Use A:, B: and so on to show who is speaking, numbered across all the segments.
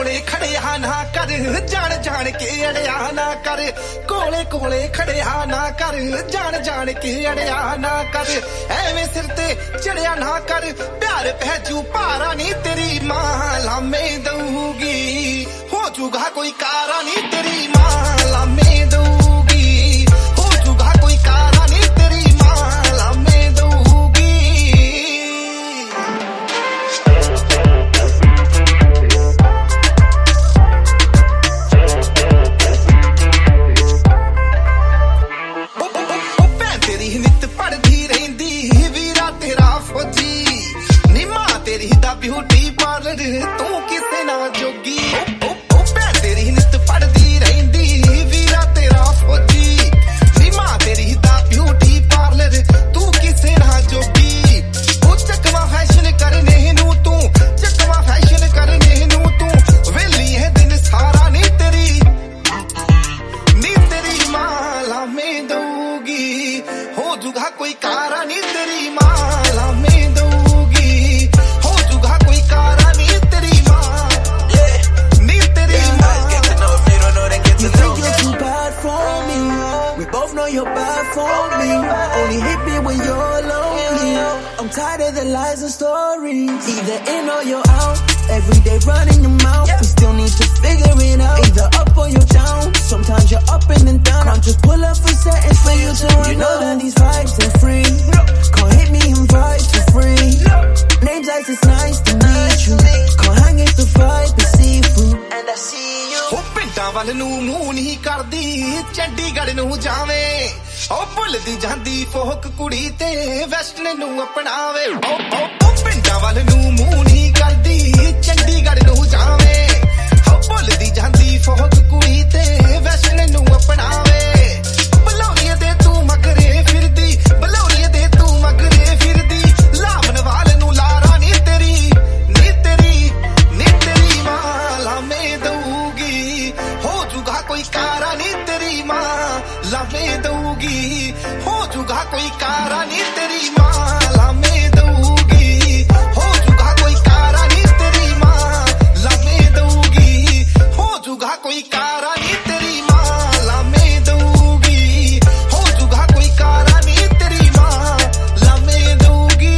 A: ਕੋਲੇ ਖੜਿਆ ਨਾ ਕਰ ਜਾਣ ਜਾਣ ਕੇ ਅੜਿਆ ਨਾ ਕਰ ਕੋਲੇ ਕੋਲੇ ਖੜਿਆ ਨਾ ਕਰ ਜਾਣ ਜਾਣ ਕੇ ਅੜਿਆ ਨਾ ਕਰ ਐਵੇਂ ਸਿਰ ਤੇ ਚੜਿਆ ਨਾ ਕਰ ਪਿਆਰ ਪੈ ਜੂ ਭਾਰਾ ਨਹੀਂ ਤੇਰੀ ਮਾਂ ਲਾਮੇ ਦਊਗੀ ਹੋ ਜੂਗਾ ਕੋਈ ਕਾਰਾ ਨਹੀਂ ਤੇਰੀ ਮਾਂ ਲਾਮੇ ਦਊਗੀ ਹੋ ਜੂਗਾ ਕੋਈ ਕਾਰਾ ਨਹੀਂ ਤੇਰੀ ਮਾਂ ਲਾਮੇ ਦਊਗੀ ਤੇਰੀ ਨਿੱਤ ਪੜਦੀ ਰਹਿੰਦੀ ਵੀਰਾ ਤੇਰਾ ਫੌਜੀ ਨੀ ਮਾਂ ਤੇਰੀ ਦਾ ਬਿਊਟੀ ਪਾਰਲਰ ਤੂੰ ਕਿਸੇ ਨਾ ਜੋਗੀ ਭੈਣ ਤੇਰੀ ਨਿੱਤ ਪੜਦੀ ਰਹਿੰਦੀ ਵੀਰਾ ਤੇਰਾ ਫੌਜੀ ਨੀ ਮਾਂ ਤੇਰੀ ਦਾ ਬਿਊਟੀ ਪਾਰਲਰ ਤੂੰ ਕਿਸੇ ਨਾ ਜੋਗੀ ਉਹ ਚੱਕਵਾ ਫੈਸ਼ਨ ਕਰਨੇ ਨੂੰ ਤੂੰ ਚੱਕਵਾ ਫੈਸ਼ਨ ਕਰਨੇ ਨੂੰ ਤੂੰ ਵੇਲੀ ਹੈ ਦਿਨ ਸਾਰਾ ਨੀ ਤੇਰੀ ਮਾਂ ਲਾਮੇ ਦਊਗੀ ਹੋ ਜੂਗਾ ਕੋਈ ਕਾਰਾ ਨੀ ਤੇਰੀ ਮਾਂ ਲਾਮੇ ਦਊਗੀ ਹੋ ਜੂਗਾ ਕੋਈ ਕਾਰਾ ਨੀ ਤੇਰੀ ਮਾਂ ਨੀ ਤੇਰੀ ਮਾਂ
B: You think you're too bad for me, we both know you're bad for me, only hit me when you're lonely. I'm tired of the lies and stories, either in or you're out, every day running your mouth. We still need to figure it out, either up or you're down. Sometimes you're up and then down. Can't just pull up for settings for you to run. You know that these vibes ain't free, can't hit me and vibe for free. Names like it's nice to meet you, can't hang it to vibe and seafood. And I see you.
A: ਉਹ ਪਿੰਡਾਂ ਵੱਲ ਨੂੰ ਮੂੰਹ ਨਹੀਂ ਕਰਦੀ ਚੰਡੀਗੜ੍ਹ ਨੂੰ ਜਾਵੇਂ ਉਹ ਭੁੱਲਦੀ ਜਾਂਦੀ ਫੋਕ ਕੁੜੀ ਤੇ ਵੈਸਟਰਨ ਨੂੰ ਅਪਣਾਵੇ ਉਹ ਪਿੰਡਾਂ ਵੱਲ ਨੂੰ ਮੂੰਹ ਨਹੀਂ ਕਰਦੀ ਚੰਡੀਗੜ੍ਹ ਨੂੰ ਜਾਵੇਂ ਉਹ ਭੁੱਲਦੀ ਜਾਂਦੀ ਫੋਕ ਕੁੜੀ ਤੇ ਵੈਸਟਰਨ ਨੂੰ ਅਪਣਾਵੇ ਬਲੌਰੀਏ ਦੇ ਤੂੰ ਮਗਰੇ ਫਿਰਦੀ ਬਲੌਰੀਏ ਦੇ ਤੂੰ ਮਗਰੇ ਫਿਰਦੀ ਲਾਵਣ ਵਾਲ ਨੂੰ ਲਾਰਾ ਨੀ ਤੇਰੀ ਮਾਂ ਲਾਮੇ ਦਊਗੀ ਹੋ ਜੂਗਾ ਕੋਈ ਕਾਰਾ ਨੀ ਤੇਰੀ ਮਾਂ ਲਾਮੇ ਦਊਗੀ ਹੋ ਜੂਗਾ ਕੋਈ ਕਾਰਾ ਨੀ ਤੇਰੀ ਮਾਂ ਲਾਮੇ ਦਊਗੀ ਹੋ ਜੂਗਾ ਕੋਈ ਕਾਰਾ ਨੀ ਤੇਰੀ ਮਾਂ ਲਾਮੇ ਦਊਗੀ ਹੋ ਜੂਗਾ ਕੋਈ ਕਾਰਾ ਨੀ ਤੇਰੀ ਮਾਂ ਲਾਮੇ ਦਊਗੀ ਹੋ ਜੂਗਾ ਕੋਈ ਕਾਰਾ ਨੀ ਤੇਰੀ ਮਾਂ ਲਾਮੇ ਦਊਗੀ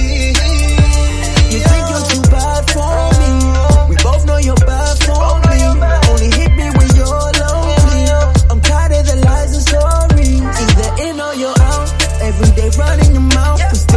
B: You think you're too bad for me, we both know you're bad for me, only hit me when you're lonely. I'm tired of the lies and stories, either in or you're out, every day running your mouth.